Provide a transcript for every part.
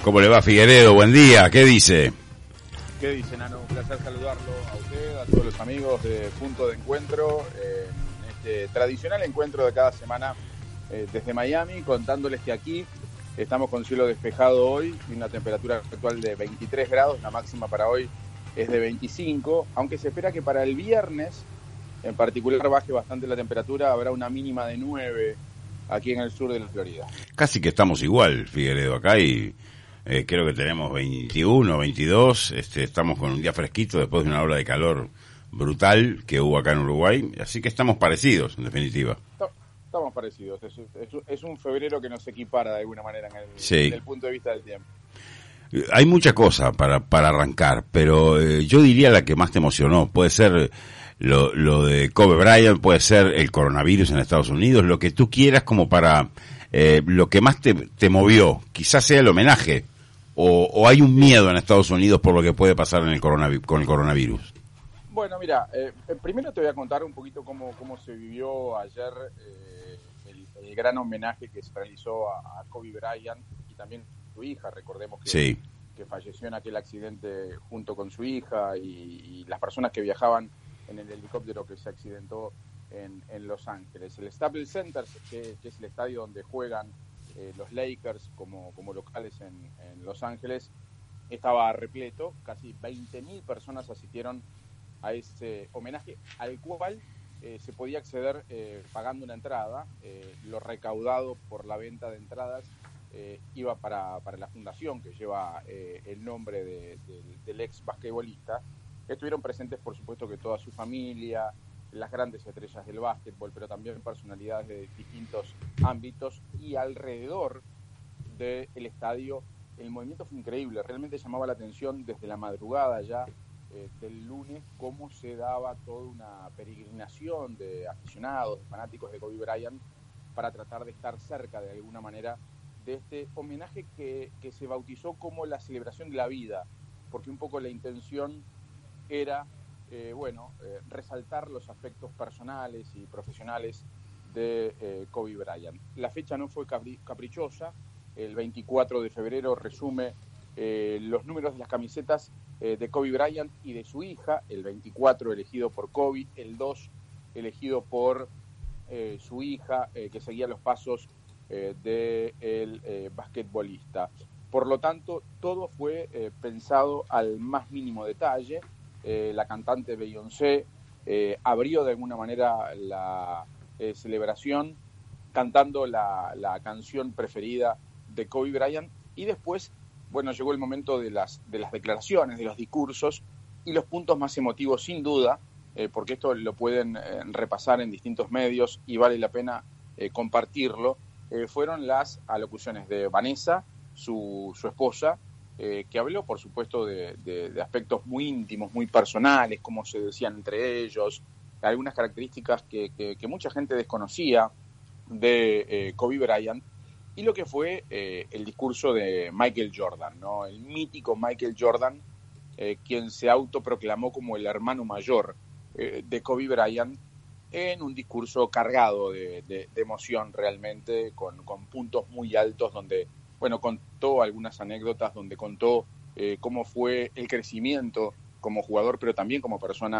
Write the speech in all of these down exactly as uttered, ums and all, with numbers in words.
¿Cómo le va, Figueredo? Buen día, ¿qué dice? ¿Qué dice, Nano? Un placer saludarlo a usted, a todos los amigos de Punto de Encuentro, eh, en este tradicional encuentro de cada semana eh, desde Miami, contándoles que aquí estamos con cielo despejado hoy y una temperatura actual de veintitrés grados, la máxima para hoy es de veinticinco, aunque se espera que para el viernes en particular baje bastante la temperatura, habrá una mínima de nueve aquí en el sur de la Florida. Casi que estamos igual, Figueredo, acá y eh, creo que tenemos veintiuno, veintidós, este, estamos con un día fresquito después de una ola de calor brutal que hubo acá en Uruguay, así que estamos parecidos, en definitiva. Estamos parecidos, es, es, es un febrero que nos equipara de alguna manera en el, sí. en el punto de vista del tiempo. Hay mucha cosa para, para arrancar, pero eh, yo diría la que más te emocionó, puede ser lo, lo de Kobe Bryant, puede ser el coronavirus en Estados Unidos, lo que tú quieras como para eh, lo que más te, te movió, quizás sea el homenaje, o, o hay un miedo en Estados Unidos por lo que puede pasar en el coronavirus, con el coronavirus. Bueno, mira, eh, primero te voy a contar un poquito cómo, cómo se vivió ayer eh, el, el gran homenaje que se realizó a, a Kobe Bryant y también su hija, recordemos que, sí. que falleció en aquel accidente junto con su hija y, y las personas que viajaban en el helicóptero que se accidentó en, en Los Ángeles. El Staples Center, que, que es el estadio donde juegan eh, los Lakers como, como locales en, en Los Ángeles, estaba repleto, casi veinte mil personas asistieron a ese homenaje al cual eh, se podía acceder eh, pagando una entrada. Eh, lo recaudado por la venta de entradas eh, iba para, para la fundación que lleva eh, el nombre de, de, del ex basquetbolista. Estuvieron presentes, por supuesto, que toda su familia, las grandes estrellas del básquetbol, pero también personalidades de distintos ámbitos, y alrededor del estadio el movimiento fue increíble. Realmente llamaba la atención desde la madrugada ya eh, del lunes cómo se daba toda una peregrinación de aficionados, de fanáticos de Kobe Bryant para tratar de estar cerca de alguna manera de este homenaje que, que se bautizó como la celebración de la vida, porque un poco la intención era, eh, bueno, eh, resaltar los aspectos personales y profesionales de eh, Kobe Bryant. La fecha no fue capri- caprichosa, el veinticuatro de febrero resume eh, los números de las camisetas eh, de Kobe Bryant y de su hija, el veinticuatro elegido por Kobe, el dos elegido por eh, su hija, eh, que seguía los pasos eh, del eh, basquetbolista. Por lo tanto, todo fue eh, pensado al más mínimo detalle. Eh, la cantante Beyoncé eh, abrió de alguna manera la eh, celebración cantando la, la canción preferida de Kobe Bryant, y después, bueno, llegó el momento de las, de las declaraciones, de los discursos, y los puntos más emotivos, sin duda, eh, porque esto lo pueden eh, repasar en distintos medios y vale la pena eh, compartirlo, eh, fueron las alocuciones de Vanessa, su, su esposa, Eh, que habló, por supuesto, de, de, de aspectos muy íntimos, muy personales, como se decían entre ellos, algunas características que, que, que mucha gente desconocía de eh, Kobe Bryant, y lo que fue eh, el discurso de Michael Jordan, ¿no? El mítico Michael Jordan, eh, quien se autoproclamó como el hermano mayor eh, de Kobe Bryant, en un discurso cargado de, de, de emoción realmente, con, con puntos muy altos donde, bueno, contó algunas anécdotas, donde contó eh, cómo fue el crecimiento como jugador, pero también como persona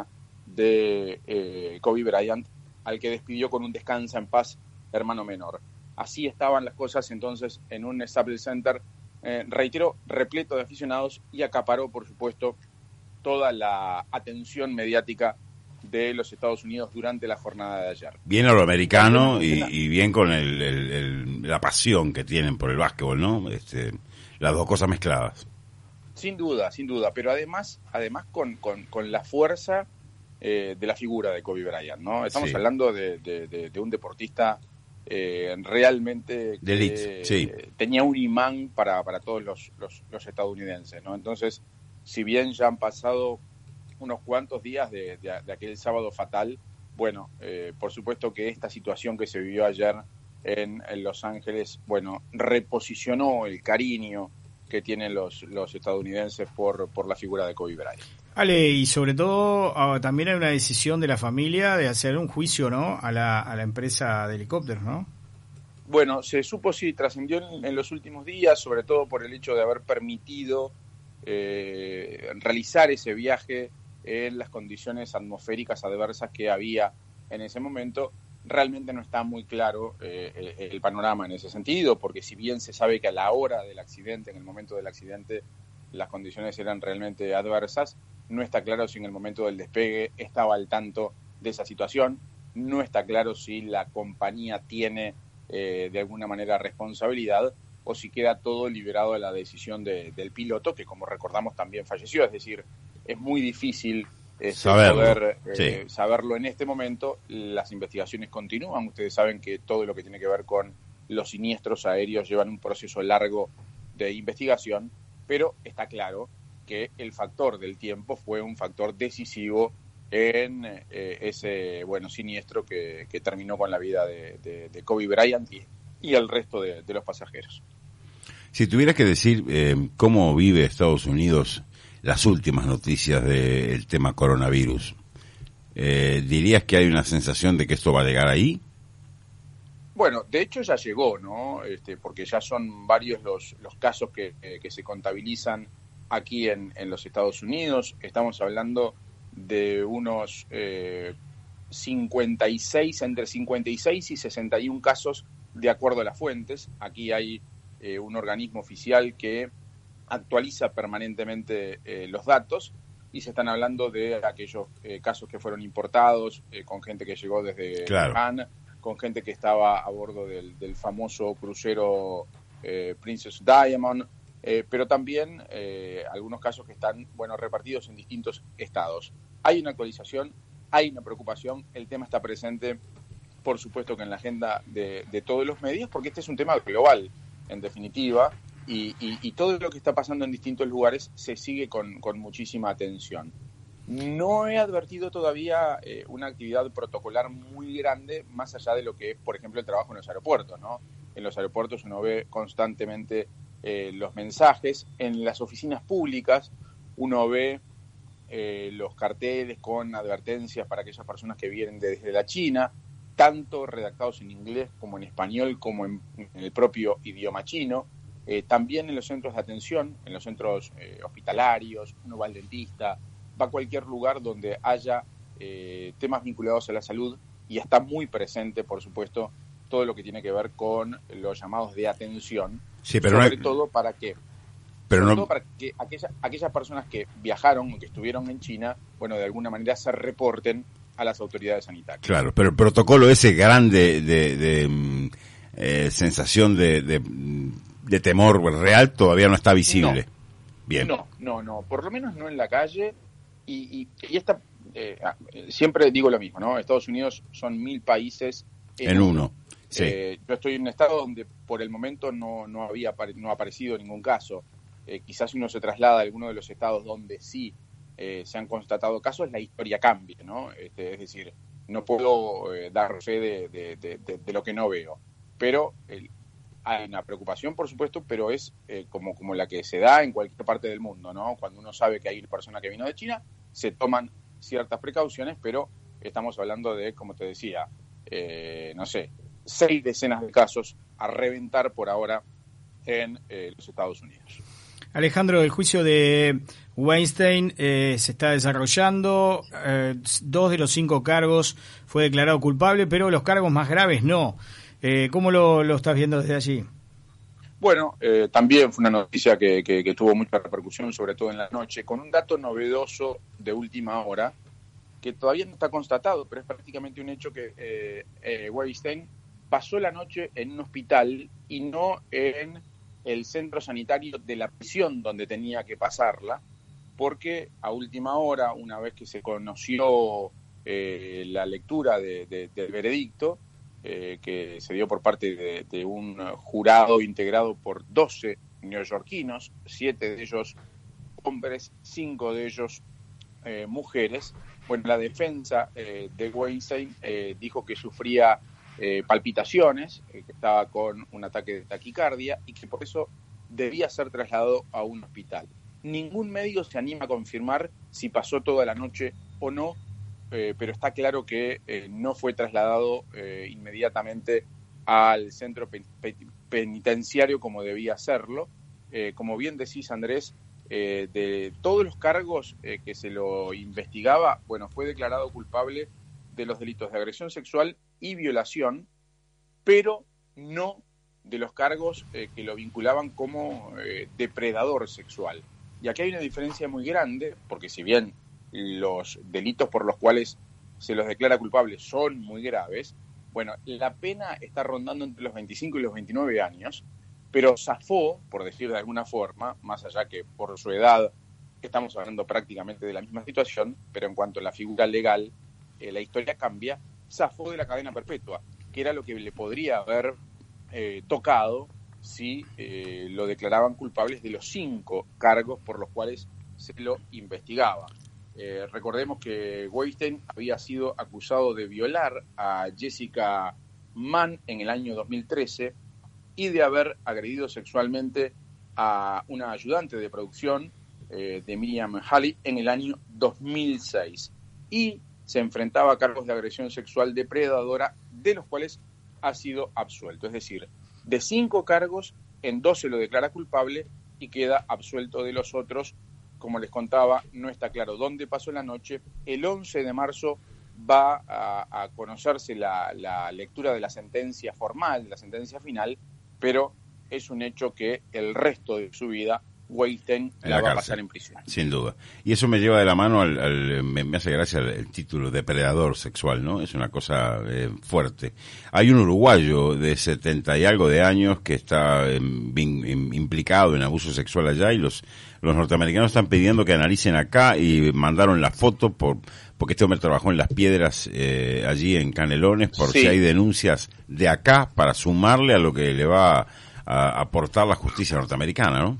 de eh, Kobe Bryant, al que despidió con un descansa en paz, hermano menor. Así estaban las cosas entonces en un Staples Center, eh, reitero, repleto de aficionados, y acaparó, por supuesto, toda la atención mediática de los Estados Unidos durante la jornada de ayer. Bien a lo americano y, y bien con el, el, el, la pasión que tienen por el básquetbol, ¿no? Este, las dos cosas mezcladas. Sin duda, sin duda, pero además, además con, con, con la fuerza eh, de la figura de Kobe Bryant, ¿no? Estamos sí. hablando de, de, de, de un deportista eh, realmente de elite, que sí. tenía un imán para, para todos los, los, los estadounidenses, ¿no? Entonces, si bien ya han pasado unos cuantos días de, de, de aquel sábado fatal, bueno, eh, por supuesto que esta situación que se vivió ayer en, en Los Ángeles, bueno, reposicionó el cariño que tienen los, los estadounidenses por, por la figura de Kobe Bryant. Ale, y sobre todo uh, también hay una decisión de la familia de hacer un juicio, ¿no?, a la, a la empresa de helicópteros, ¿no? Bueno, se supo, sí, trascendió en, en los últimos días, sobre todo por el hecho de haber permitido eh, realizar ese viaje en las condiciones atmosféricas adversas que había en ese momento. Realmente no está muy claro eh, el, el panorama en ese sentido, porque si bien se sabe que a la hora del accidente, en el momento del accidente, las condiciones eran realmente adversas, no está claro si en el momento del despegue estaba al tanto de esa situación, no está claro si la compañía tiene eh, de alguna manera responsabilidad o si queda todo liberado de la decisión de, del piloto, que como recordamos también falleció. Es decir, es muy difícil este, saberlo, poder eh, sí. saberlo en este momento. Las investigaciones continúan. Ustedes saben que todo lo que tiene que ver con los siniestros aéreos llevan un proceso largo de investigación, pero está claro que el factor del tiempo fue un factor decisivo en eh, ese bueno siniestro que, que terminó con la vida de, de, de Kobe Bryant y, y el resto de, de los pasajeros. Si tuvieras que decir eh, cómo vive Estados Unidos las últimas noticias del tema coronavirus, eh, ¿dirías que hay una sensación de que esto va a llegar ahí? Bueno, de hecho ya llegó, ¿no? Este, porque ya son varios los, los casos que, eh, que se contabilizan aquí en, en los Estados Unidos. Estamos hablando de unos eh, cincuenta y seis, entre cincuenta y seis y sesenta y uno casos de acuerdo a las fuentes. Aquí hay eh, un organismo oficial que actualiza permanentemente eh, los datos y se están hablando de aquellos eh, casos que fueron importados, eh, con gente que llegó desde claro. Wuhan, con gente que estaba a bordo del, del famoso crucero eh, Princess Diamond, eh, pero también eh, algunos casos que están bueno repartidos en distintos estados. Hay una actualización, hay una preocupación, el tema está presente, por supuesto que en la agenda de, de todos los medios, porque este es un tema global, en definitiva, y, y, y todo lo que está pasando en distintos lugares se sigue con, con muchísima atención. No he advertido todavía eh, una actividad protocolar muy grande, más allá de lo que es, por ejemplo, el trabajo en los aeropuertos, ¿no? En los aeropuertos uno ve constantemente eh, los mensajes. En las oficinas públicas uno ve eh, los carteles con advertencias para aquellas personas que vienen desde la China, tanto redactados en inglés como en español, como en, en el propio idioma chino. Eh, también en los centros de atención, en los centros eh, hospitalarios, uno va al dentista, va a cualquier lugar donde haya eh, temas vinculados a la salud y está muy presente, por supuesto, todo lo que tiene que ver con los llamados de atención, sí, pero sobre no hay... todo para que, pero sobre no... todo para que aquella, aquellas personas que viajaron o que estuvieron en China, bueno, de alguna manera se reporten a las autoridades sanitarias. Claro, pero el protocolo ese grande de, de, de eh, sensación de, de, de temor real todavía no está visible. No, Bien. No, no, no, por lo menos no en la calle. Y, y, y esta, eh, siempre digo lo mismo, ¿no? Estados Unidos son mil países en, en uno. uno. Sí. Eh, yo estoy en un estado donde por el momento no, no había no ha aparecido ningún caso. Eh, quizás uno se traslada a alguno de los estados donde sí eh, se han constatado casos, la historia cambia, ¿no? Este, es decir, no puedo eh, dar fe de, de, de, de, de lo que no veo. Pero el, hay una preocupación, por supuesto, pero es eh, como, como la que se da en cualquier parte del mundo, ¿no? Cuando uno sabe que hay una persona que vino de China, se toman ciertas precauciones, pero estamos hablando de, como te decía, eh, no sé, seis decenas de casos a reventar por ahora en eh, los Estados Unidos. Alejandro, el juicio de Weinstein eh, se está desarrollando. Eh, dos de los cinco cargos fue declarado culpable, pero los cargos más graves no. Eh, ¿Cómo lo, lo estás viendo desde allí? Bueno, eh, también fue una noticia que, que, que tuvo mucha repercusión, sobre todo en la noche, con un dato novedoso de última hora, que todavía no está constatado, pero es prácticamente un hecho que eh, eh, Weinstein pasó la noche en un hospital y no en el centro sanitario de la prisión donde tenía que pasarla, porque a última hora, una vez que se conoció eh, la lectura de, de, del veredicto, Eh, que se dio por parte de, de un jurado integrado por doce neoyorquinos, siete de ellos hombres, cinco de ellos eh, mujeres. Bueno, la defensa eh, de Weinstein eh, dijo que sufría eh, palpitaciones, eh, que estaba con un ataque de taquicardia y que por eso debía ser trasladado a un hospital. Ningún médico se anima a confirmar si pasó toda la noche o no, Eh, pero está claro que eh, no fue trasladado eh, inmediatamente al centro penitenciario como debía hacerlo. Eh, como bien decís, Andrés, eh, de todos los cargos eh, que se lo investigaba, bueno, fue declarado culpable de los delitos de agresión sexual y violación, pero no de los cargos eh, que lo vinculaban como eh, depredador sexual. Y aquí hay una diferencia muy grande, porque si bien los delitos por los cuales se los declara culpables son muy graves, bueno, la pena está rondando entre los veinticinco y los veintinueve años, pero zafó, por decir de alguna forma, más allá que por su edad estamos hablando prácticamente de la misma situación, pero en cuanto a la figura legal, eh, la historia cambia, zafó de la cadena perpetua, que era lo que le podría haber eh, tocado si eh, lo declaraban culpables de los cinco cargos por los cuales se lo investigaba. Eh, recordemos que Weinstein había sido acusado de violar a Jessica Mann en el año dos mil trece y de haber agredido sexualmente a una ayudante de producción eh, de Miriam Halley en el año dos mil seis. Y se enfrentaba a cargos de agresión sexual depredadora, de los cuales ha sido absuelto. Es decir, de cinco cargos, en dos se lo declara culpable y queda absuelto de los otros. Como les contaba, no está claro dónde pasó la noche. El once de marzo va a, a conocerse la, la lectura de la sentencia formal, de la sentencia final, pero es un hecho que el resto de su vida Weinstein la, la va a pasar en prisión. Sin duda. Y eso me lleva de la mano, al, al me, me hace gracia el, el título, depredador sexual, ¿no? Es una cosa eh, fuerte. Hay un uruguayo de setenta y algo de años que está eh, bin, in, implicado en abuso sexual allá, y los los norteamericanos están pidiendo que analicen acá, y mandaron la foto por porque este hombre trabajó en Las Piedras eh, allí en Canelones, por sí. Si hay denuncias de acá para sumarle a lo que le va a, a aportar la justicia norteamericana, ¿no?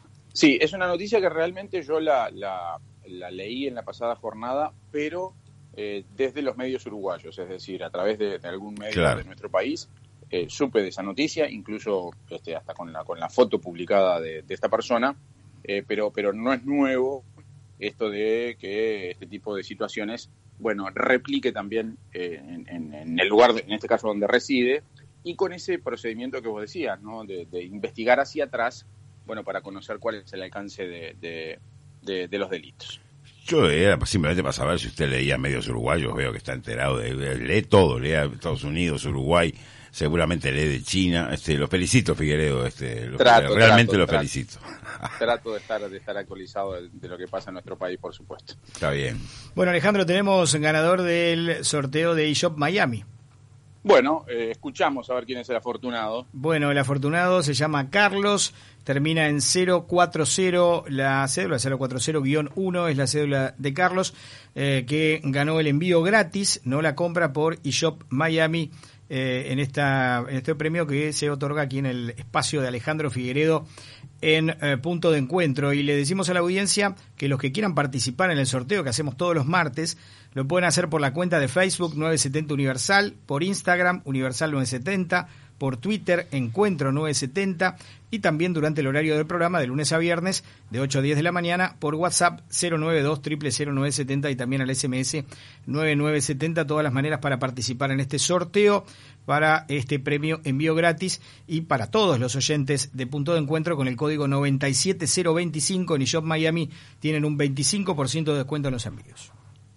Sí, es una noticia que realmente yo la, la, la leí en la pasada jornada, pero eh, desde los medios uruguayos, es decir, a través de, de algún medio claro. de nuestro país, eh, supe de esa noticia, incluso este, hasta con la, con la foto publicada de, de esta persona, eh, pero, pero no es nuevo esto de que este tipo de situaciones, bueno, replique también eh, en, en, en el lugar, de, en este caso donde reside, y con ese procedimiento que vos decías, ¿no? De, de investigar hacia atrás, bueno, para conocer cuál es el alcance de, de, de, de los delitos. Yo era simplemente para saber si usted leía medios uruguayos, veo que está enterado, de, de, lee todo, lee Estados Unidos, Uruguay, seguramente lee de China. Este, lo felicito, Figueredo, este, lo, trato, realmente trato, lo trato, felicito. Trato de estar, de estar actualizado de, de lo que pasa en nuestro país, por supuesto. Está bien. Bueno, Alejandro, tenemos ganador del sorteo de eShop Miami. Bueno, eh, escuchamos a ver quién es el afortunado. Bueno, el afortunado se llama Carlos, termina en cero cuatro cero, la cédula cero cuatro cero guión uno es la cédula de Carlos, eh, que ganó el envío gratis, no la compra por eShop Miami, eh, en, esta, en este premio que se otorga aquí en el espacio de Alejandro Figueredo en eh, Punto de Encuentro. Y le decimos a la audiencia que los que quieran participar en el sorteo que hacemos todos los martes, lo pueden hacer por la cuenta de Facebook nueve setenta Universal, por Instagram Universal nueve setenta, por Twitter Encuentro nueve setenta, y también durante el horario del programa de lunes a viernes de ocho a diez de la mañana por WhatsApp cero nueve dos cero cero cero nueve setenta y también al S M S nueve nueve setenta. Todas las maneras para participar en este sorteo para este premio envío gratis, y para todos los oyentes de Punto de Encuentro con el código noventa y siete cero veinticinco en eShop Miami tienen un veinticinco por ciento de descuento en los envíos.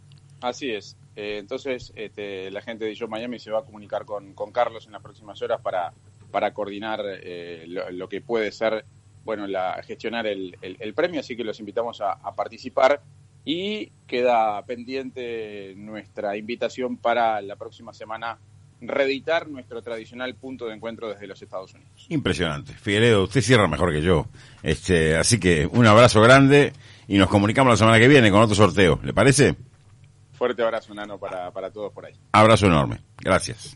Así es. Eh, entonces, este, la gente de eShop Miami se va a comunicar con, con Carlos en las próximas horas para, para coordinar eh, lo, lo que puede ser, bueno, la gestionar el, el, el premio. Así que los invitamos a, a participar, y queda pendiente nuestra invitación para la próxima semana reeditar nuestro tradicional Punto de Encuentro desde los Estados Unidos. Impresionante. Figueredo, usted cierra mejor que yo. Este, así que un abrazo grande y nos comunicamos la semana que viene con otro sorteo. ¿Le parece? Fuerte abrazo, Nano, para, para todos por ahí. Abrazo enorme. Gracias.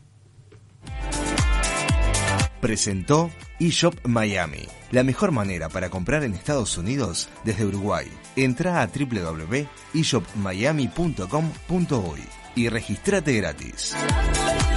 Presentó eShop Miami, la mejor manera para comprar en Estados Unidos desde Uruguay. Entra a doble u doble u doble u punto e shop miami punto com punto uy y regístrate gratis.